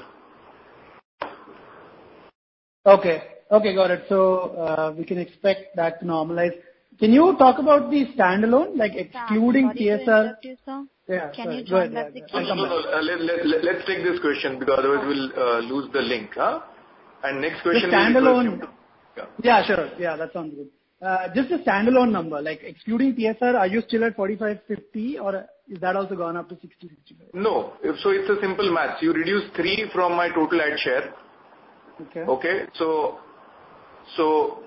Okay. Okay, got it. So uh, we can expect that to normalize. Can you talk about the standalone, like excluding Sorry T S to R? interrupt you, sir. Yeah, Can sorry. you Go join ahead, back the yeah, queue? I'll come No, no, back. uh, let, let, let, let's take this question because otherwise we'll uh, lose the link. Huh? And next question The standalone. will yeah. yeah, sure. Yeah, that sounds good. Uh, just a standalone number, like excluding T S R, are you still at forty-five fifty or is that also gone up to sixty sixty-five? No. If so, it's a simple math. You reduce three from my total ad share. Okay. Okay. So, so,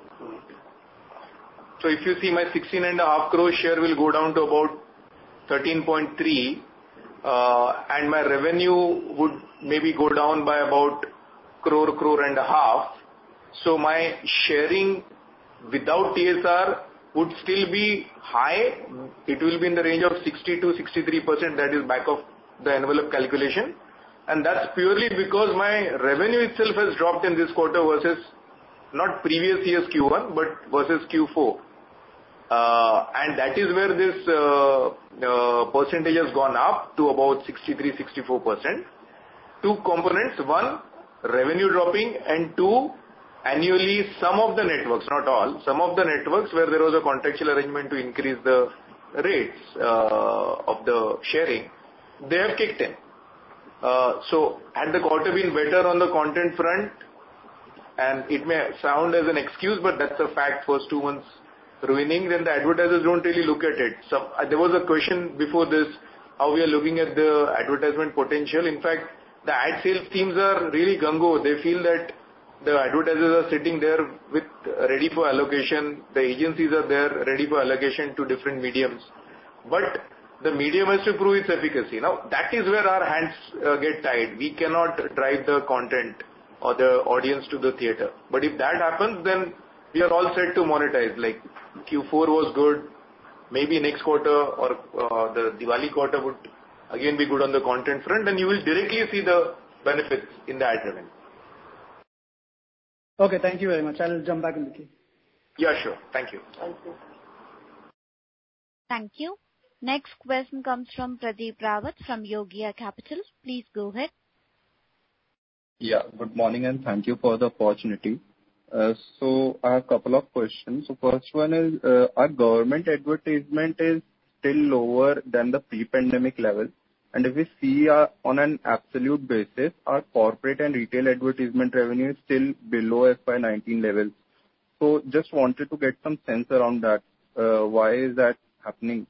so if you see my sixteen and a half crore share will go down to about thirteen point three, uh, and my revenue would maybe go down by about crore, crore and a half. So my sharing without T S R would still be high. It will be in the range of sixty to sixty-three percent. That is back of the envelope calculation. And that's purely because my revenue itself has dropped in this quarter versus not previous year's Q one, but versus Q four. Uh, and that is where this uh, uh, percentage has gone up to about sixty-three, sixty-four percent. Two components. One, revenue dropping, and two, annually some of the networks, not all, some of the networks where there was a contractual arrangement to increase the rates uh, of the sharing, they have kicked in. Uh, so had the quarter been better on the content front, and it may sound as an excuse, but that's a fact, first two months ruining, then the advertisers don't really look at it. So uh, there was a question before this, how we are looking at the advertisement potential. In fact, the ad sales teams are really gung-ho. They feel that the advertisers are sitting there with ready for allocation. The agencies are there ready for allocation to different mediums. But the medium has to prove its efficacy. Now, that is where our hands uh, get tied. We cannot drive the content or the audience to the theater. But if that happens, then we are all set to monetize. Like Q four was good. Maybe next quarter or uh, the Diwali quarter would again be good on the content front, and you will directly see the benefits in the ad revenue. Okay, thank you very much. I'll jump back in the queue. Yeah, sure. Thank you. Thank you. Thank you. Next question comes from Pradeep Rawat from Yogia Capital. Please go ahead. Yeah, good morning and thank you for the opportunity. Uh, so I have a couple of questions. So first one is, uh, our government advertisement is still lower than the pre-pandemic level. And if we see uh, on an absolute basis, our corporate and retail advertisement revenue is still below F Y nineteen levels. So just wanted to get some sense around that. Uh, why is that happening?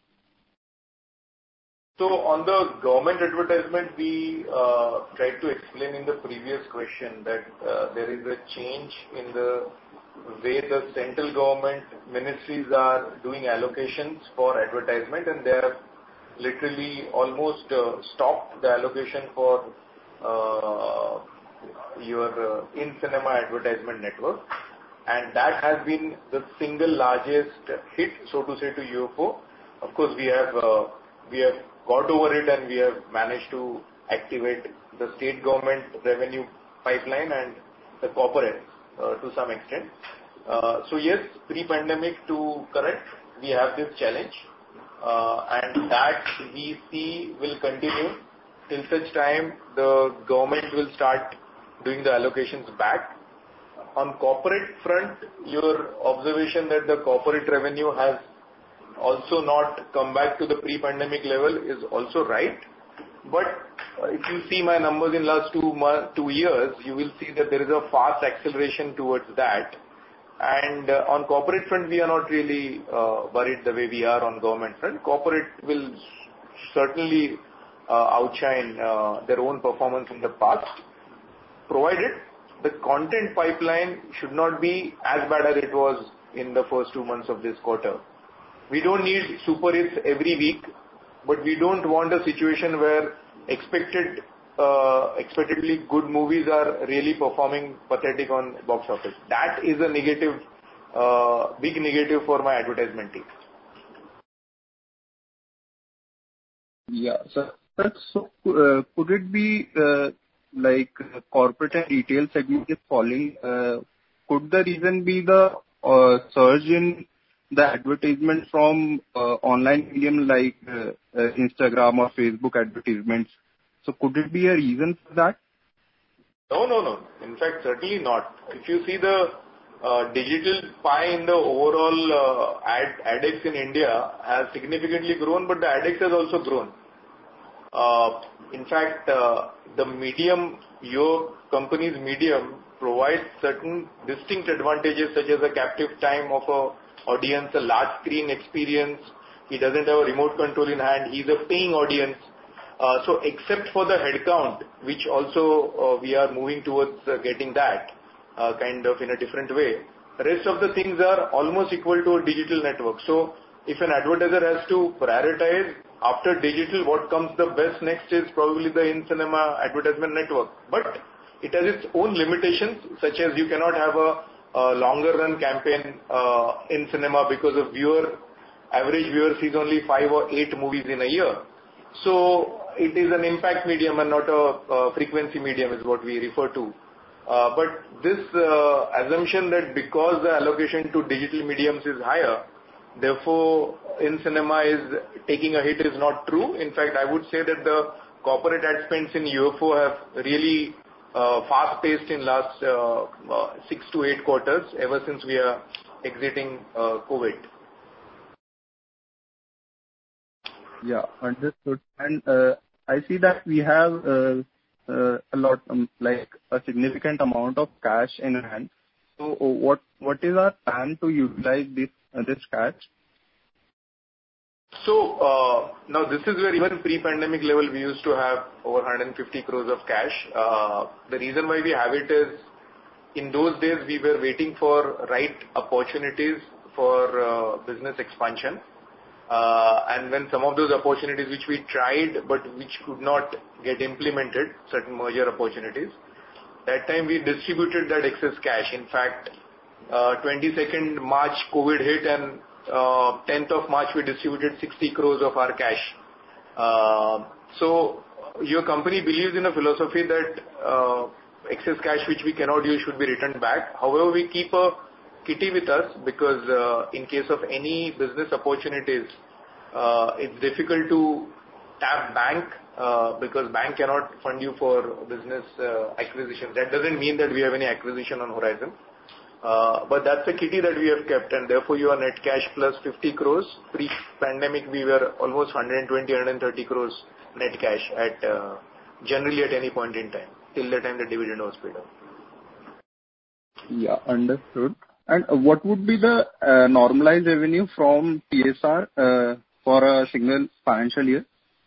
So on the government advertisement, we uh, tried to explain in the previous question that uh, there is a change in the way the central government ministries are doing allocations for advertisement, and they have literally almost uh, stopped the allocation for uh, your uh, in-cinema advertisement network. And that has been the single largest hit, so to say, to U F O. Of course, we have uh, we have got over it and we have managed to activate the state government revenue pipeline and the corporate uh, to some extent. Uh, so yes, pre-pandemic to current, we have this challenge, uh, and that we see will continue till such time the government will start doing the allocations back. On corporate front, your observation that the corporate revenue has also not come back to the pre-pandemic level is also right. But if you see my numbers in last two months, two years, you will see that there is a fast acceleration towards that. And uh, on corporate front, we are not really uh, worried the way we are on government front. Corporate will certainly uh, outshine uh, their own performance in the past, provided the content pipeline should not be as bad as it was in the first two months of this quarter. We don't need super hits every week, but we don't want a situation where expected, uh, expectedly good movies are really performing pathetic on box office. That is a negative, uh, big negative for my advertisement team. Yeah, so, so uh, could it be uh, like uh, corporate and retail segment is falling? Uh, could the reason be the uh, surge in the advertisement from uh, online medium like uh, uh, Instagram or Facebook advertisements? So could it be a reason for that? No, no, no. In fact, certainly not. If you see the uh, digital pie in the overall uh, ad AdX in India has significantly grown, but the AdX has also grown. Uh, in fact, uh, the medium, your company's medium provides certain distinct advantages such as a captive time of a audience, a large screen experience. He doesn't have a remote control in hand. He's a paying audience. Uh, so except for the headcount, which also uh, we are moving towards uh, getting that uh, kind of in a different way, the rest of the things are almost equal to a digital network. So if an advertiser has to prioritize after digital, what comes the best next is probably the in-cinema advertisement network. But it has its own limitations, such as you cannot have a, a longer run campaign uh, in cinema because of viewer, average viewer sees only five or eight movies in a year. So it is an impact medium and not a, a frequency medium is what we refer to. Uh, but this uh, assumption that because the allocation to digital mediums is higher, therefore in cinema is taking a hit is not true. In fact, I would say that the corporate ad spends in U F O have really uh, fast paced in last uh, uh, six to eight quarters ever since we are exiting uh, COVID. Yeah, understood. And uh, I see that we have uh, uh, a lot, um, like a significant amount of cash in hand. So, uh, what what is our plan to utilize this uh, this cash? So uh, now this is where even pre-pandemic level we used to have over one hundred fifty crores of cash. Uh, the reason why we have it is in those days we were waiting for right opportunities for uh, business expansion. Uh, and when some of those opportunities which we tried but which could not get implemented, certain merger opportunities, that time we distributed that excess cash. In fact, uh, twenty-second March COVID hit and uh, tenth of March we distributed sixty crores of our cash. Uh, so your company believes in a philosophy that uh, excess cash which we cannot use should be returned back. However, we keep a kitty with us because uh, in case of any business opportunities, uh, it's difficult to tap bank uh, because bank cannot fund you for business uh, acquisition. That doesn't mean that we have any acquisition on horizon. Uh, but that's a kitty that we have kept, and therefore your net cash plus fifty crores. Pre-pandemic we were almost one hundred twenty, one hundred thirty crores net cash at uh, generally at any point in time, till the time the dividend was paid out. Yeah, understood. And what would be the uh, normalized revenue from T S R uh, for a single financial year?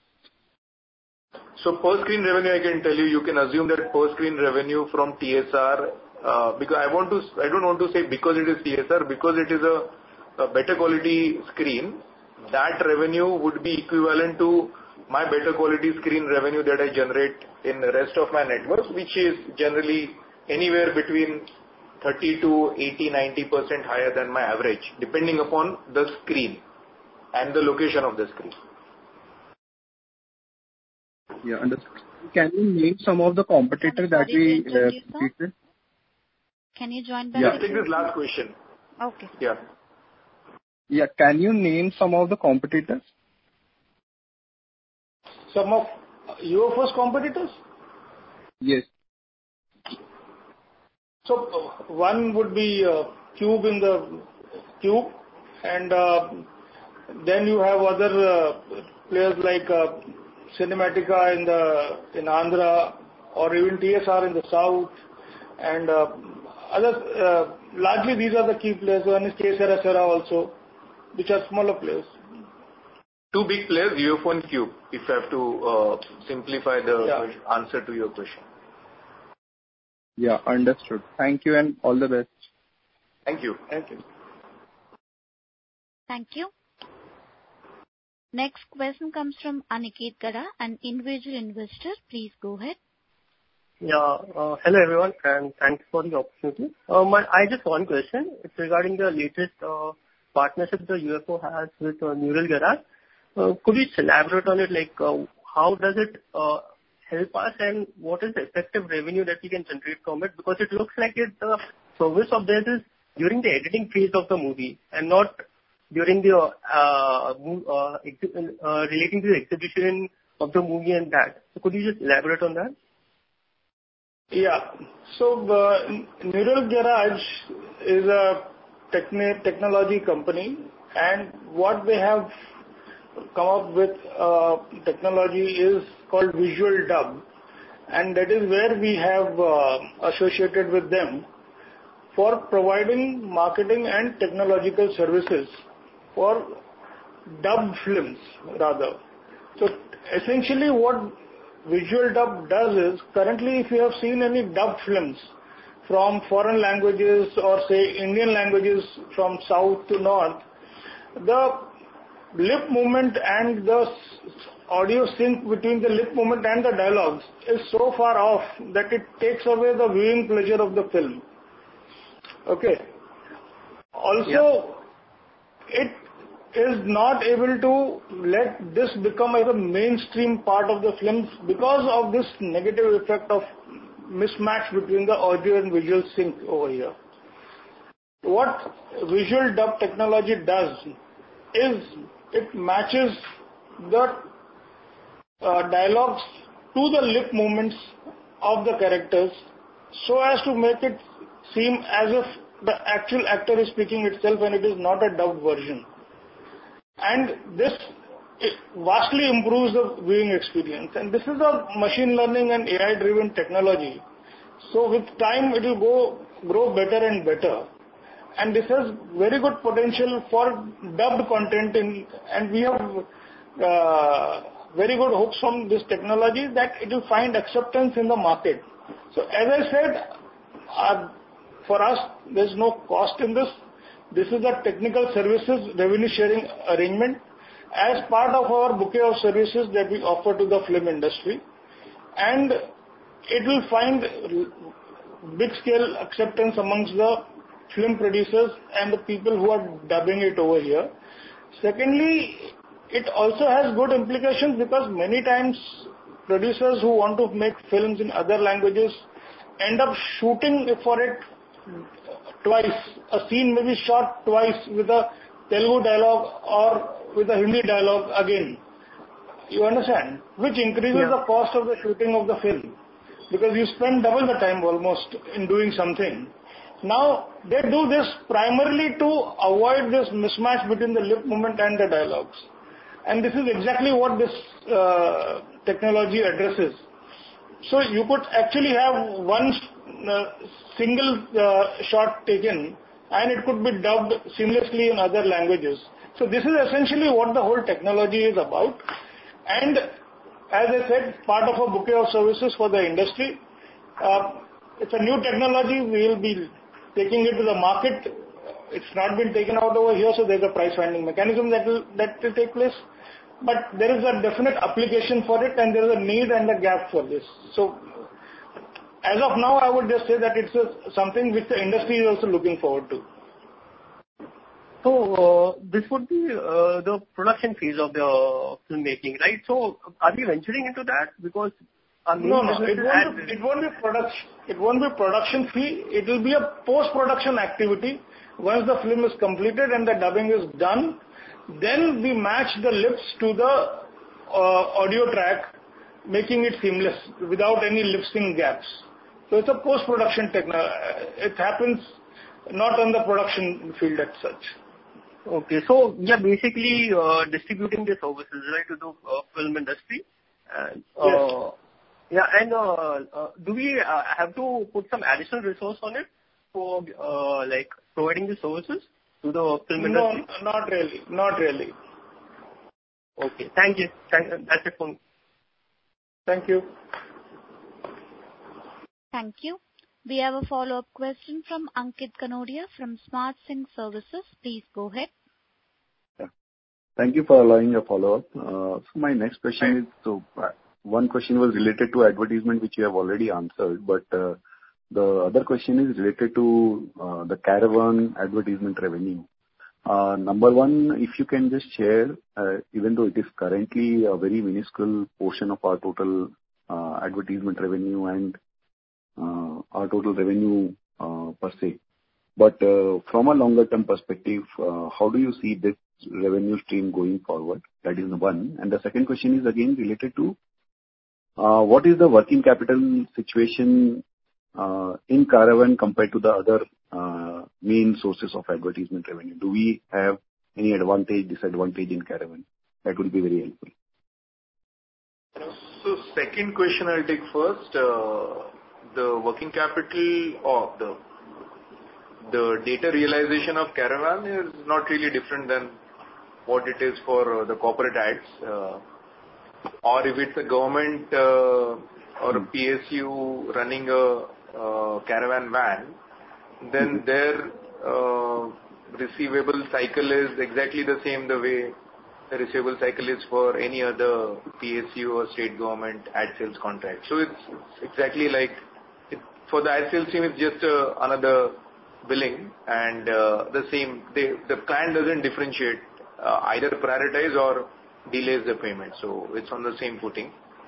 So per screen revenue, I can tell you, you can assume that per screen revenue from T S R, uh, because I want to, I don't want to say because it is T S R, because it is a, a better quality screen, that revenue would be equivalent to my better quality screen revenue that I generate in the rest of my networks, which is generally anywhere between thirty to eighty, ninety percent higher than my average, depending upon the screen and the location of the screen. Yeah, understood. Can you name some of the competitors that we uh, compete with? Can you join back? Yeah, take this last question. Okay. Yeah. Yeah, can you name some of the competitors? Some of U F O's competitors? Yes. So uh, one would be uh, Cube in the Cube, and uh, then you have other uh, players like uh, Cinematica in the in Andhra, or even T S R in the south, and uh, other. Uh, largely, these are the key players. One is Kyocera Sera also, which are smaller players. Two big players, U F O and Cube, if I have to uh, simplify the Yeah. answer to your question. Yeah, understood. Thank you and all the best. Thank you. Thank you. Thank you. Next question comes from Aniket Gada, an individual investor. Please go ahead. Yeah. Uh, hello everyone, and thanks for the opportunity. Uh, my, I just one question. It's regarding the latest uh, partnership the U F O has with uh, Neural Garage. Uh, could you elaborate on it? Like, uh, how does it uh, help us, and what is the effective revenue that we can generate from it? Because it looks like it, the service of this is during the editing phase of the movie, and not during the uh, uh, ex- uh, relating to the exhibition of the movie and that. So could you just elaborate on that? Yeah. So uh, Neural Garage is a techni- technology company, and what they have come up with uh, technology is called Visual Dub, and that is where we have uh, associated with them for providing marketing and technological services for dubbed films rather. So essentially what Visual Dub does is, currently if you have seen any dubbed films from foreign languages or say Indian languages from south to north, the lip movement and the audio sync between the lip movement and the dialogues is so far off that it takes away the viewing pleasure of the film. Okay. Also, yeah. It is not able to let this become a mainstream part of the films because of this negative effect of mismatch between the audio and visual sync over here. What Visual Dub technology does is it matches the uh, dialogues to the lip movements of the characters so as to make it seem as if the actual actor is speaking itself and it is not a dubbed version. And this vastly improves the viewing experience. And this is a machine learning and A I driven technology. So with time it will go grow better and better. And this has very good potential for dubbed content, in, and we have uh, very good hopes from this technology that it will find acceptance in the market. So as I said, uh, for us there is no cost in this. This is a technical services revenue sharing arrangement as part of our bouquet of services that we offer to the film industry, and it will find big scale acceptance amongst the film producers and the people who are dubbing it over here. Secondly, it also has good implications because many times producers who want to make films in other languages end up shooting for it twice. A scene may be shot twice with a Telugu dialogue or with a Hindi dialogue again. You understand? Which increases yeah. the cost of the shooting of the film because you spend double the time almost in doing something. Now, they do this primarily to avoid this mismatch between the lip movement and the dialogues. And this is exactly what this uh, technology addresses. So you could actually have one uh, single uh, shot taken and it could be dubbed seamlessly in other languages. So this is essentially what the whole technology is about. And as I said, part of a bouquet of services for the industry. Uh, it's a new technology. We will be taking it to the market. It's not been taken out over here, so there's a price finding mechanism that will that will take place. But there is a definite application for it, and there is a need and a gap for this. So, as of now, I would just say that it's a, something which the industry is also looking forward to. So, uh, this would be uh, the production phase of the filmmaking, right? So, are we venturing into that? Because Our main No, no, business it is won't ad be, business. it won't be production, it won't be production fee. It will be a post-production activity. Once the film is completed and the dubbing is done, then we match the lips to the uh, audio track, making it seamless without any lip sync gaps. So it's a post-production technology. It happens not on the production field as such. Okay, so yeah, basically uh, distributing the services, right, to the uh, film industry. And, uh, Yes. Yeah, and uh, uh, do we uh, have to put some additional resource on it for uh, like providing the services to the film No, industry? not really. Not really. Okay, thank you. Thank, that's it for me. Thank you. Thank you. We have a follow-up question from Ankit Kanodia from Smart Sync Services. Please go ahead. Yeah. Thank you for allowing a follow-up. Uh, so my next question is, so uh, one question was related to advertisement, which you have already answered, but uh, the other question is related to uh, the Caravan advertisement revenue. Uh, number one, if you can just share, uh, even though it is currently a very minuscule portion of our total uh, advertisement revenue and uh, our total revenue uh, per se. But uh, from a longer term perspective, uh, how do you see this revenue stream going forward? That is one. And the second question is again related to uh, what is the working capital situation uh, in Caravan compared to the other uh, main sources of advertisement revenue? Do we have any advantage, disadvantage in Caravan? That would be very helpful. So second question I'll take first. Uh, the working capital or the the data realization of Caravan is not really different than what it is for uh, the corporate ads. Uh, or if it's a government uh, or a P S U running a uh, Caravan van, then mm-hmm. their uh, receivable cycle is exactly the same the way the receivable cycle is for any other P S U or state government ad sales contract. So it's, it's exactly like, it, for the ad sales team it's just uh, another billing and uh, the same, they, the client doesn't differentiate, uh, either prioritize or delays the payment. So it's on the same footing.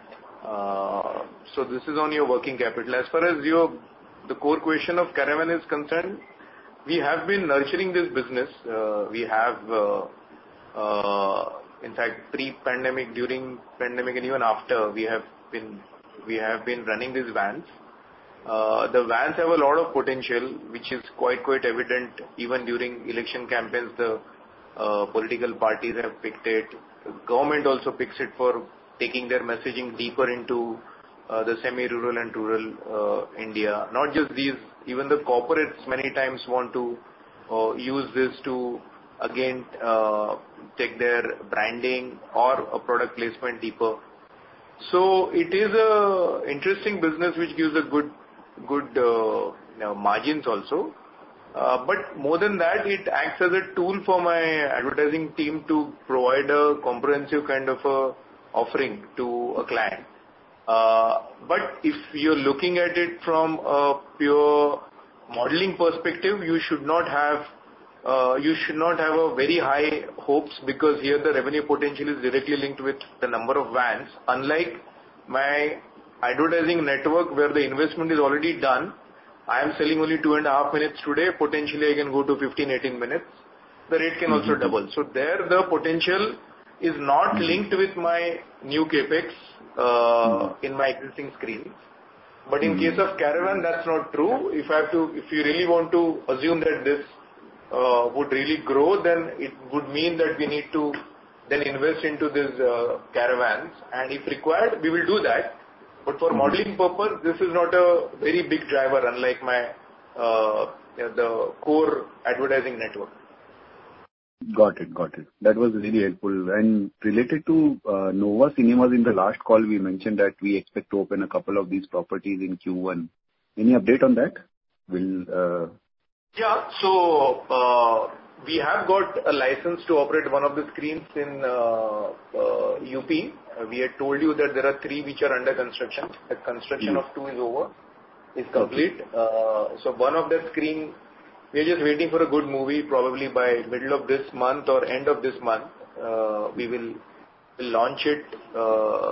Uh, so this is on your working capital. As far as your, the core question of Caravan is concerned, we have been nurturing this business. Uh, we have, uh, uh, in fact, pre-pandemic, during pandemic, and even after, we have been we have been running these vans. Uh, the vans have a lot of potential, which is quite quite evident even during election campaigns. The uh, political parties have picked it. The government also picks it for taking their messaging deeper into uh, the semi-rural and rural uh, India. Not just these, even the corporates many times want to uh, use this to again uh, take their branding or a product placement deeper. So it is a interesting business which gives a good good uh, you know, margins also. Uh, but more than that, it acts as a tool for my advertising team to provide a comprehensive kind of a offering to a client. Uh, but if you're looking at it from a pure modeling perspective, you should not have uh, you should not have a very high hopes, because here the revenue potential is directly linked with the number of vans. Unlike my advertising network where the investment is already done, I am selling only two and a half minutes today. Potentially, I can go to fifteen, eighteen minutes. The rate can also mm-hmm. double. So there, the potential is not mm-hmm. linked with my new capex uh, mm-hmm. in my existing screens. But in mm-hmm. case of Caravan, that's not true. If I have to, if you really want to assume that this uh, would really grow, then it would mean that we need to then invest into these uh, caravans, and if required, we will do that. But for modeling purpose, this is not a very big driver, unlike my uh, the core advertising network. Got it, got it. That was really helpful. And related to uh, Nova Cinemas, in the last call, we mentioned that we expect to open a couple of these properties in Q one. Any update on that? Will uh... yeah. So uh, we have got a license to operate one of the screens in uh, uh, U P. Uh, we had told you that there are three which are under construction. The construction mm-hmm. of two is over, is complete. Uh, so one of the screen, we are just waiting for a good movie. Probably by middle of this month or end of this month, uh, we will will launch it uh,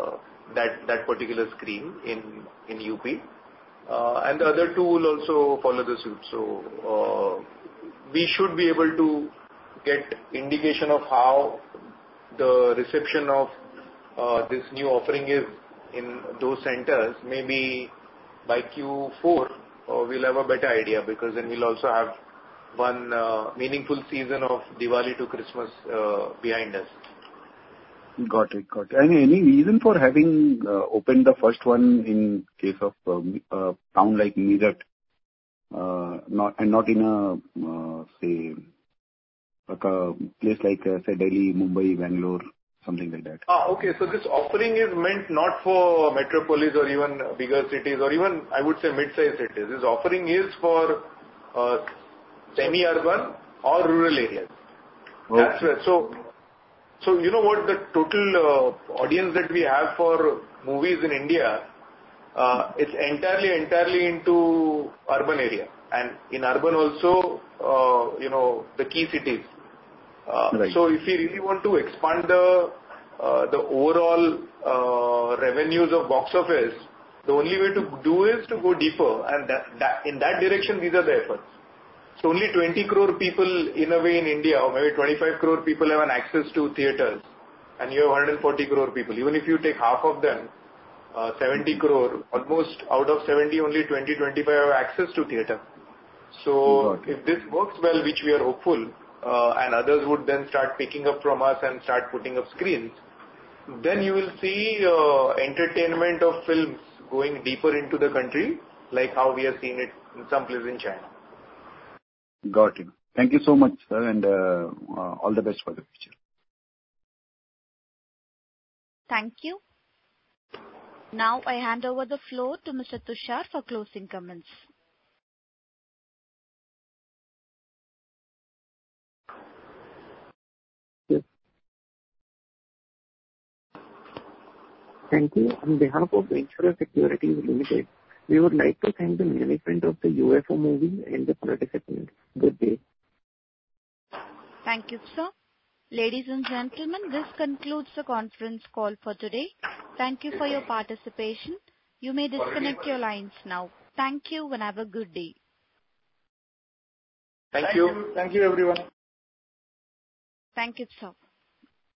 that that particular screen in in U P, uh, and the other two will also follow the suit. So uh, we should be able to get indication of how the reception of uh, this new offering is in those centers. Maybe by Q four uh, we'll have a better idea, because then we'll also have one uh, meaningful season of Diwali to Christmas uh, behind us. Got it. Got it. And any reason for having uh, opened the first one in case of uh, a town like Meerut, uh, not and not in a uh, say like a place like uh, say Delhi, Mumbai, Bangalore, something like that? Ah, okay. So this offering is meant not for metropolis or even bigger cities or even I would say mid-sized cities. This offering is for uh, semi-urban or rural areas. Okay. That's where. So. So, you know what, the total uh, audience that we have for movies in India, uh, it's entirely, entirely into urban area. And in urban also, uh, you know, the key cities. Uh, right. So, if we really want to expand the, uh, the overall uh, revenues of box office, the only way to do is to go deeper. And that, that, in that direction, these are the efforts. So only twenty crore people in a way in India, or maybe twenty-five crore people have an access to theatres, and you have one hundred forty crore people. Even if you take half of them, uh, seventy crore, almost out of seventy, only twenty, twenty-five have access to theatre. So if this works well, which we are hopeful, uh, and others would then start picking up from us and start putting up screens, then you will see uh, entertainment of films going deeper into the country, like how we have seen it in some places in China. Got it. Thank you so much, sir, and uh, uh, all the best for the future. Thank you. Now I hand over the floor to Mister Tushar for closing comments. Yes. Thank you. On behalf of Ventura Securities Limited, we would like to thank the management of the U F O movie and the participants. Good day. Thank you, sir. Ladies and gentlemen, this concludes the conference call for today. Thank you for your participation. You may disconnect your lines now. Thank you and have a good day. Thank you. Thank you, everyone. Thank you, sir.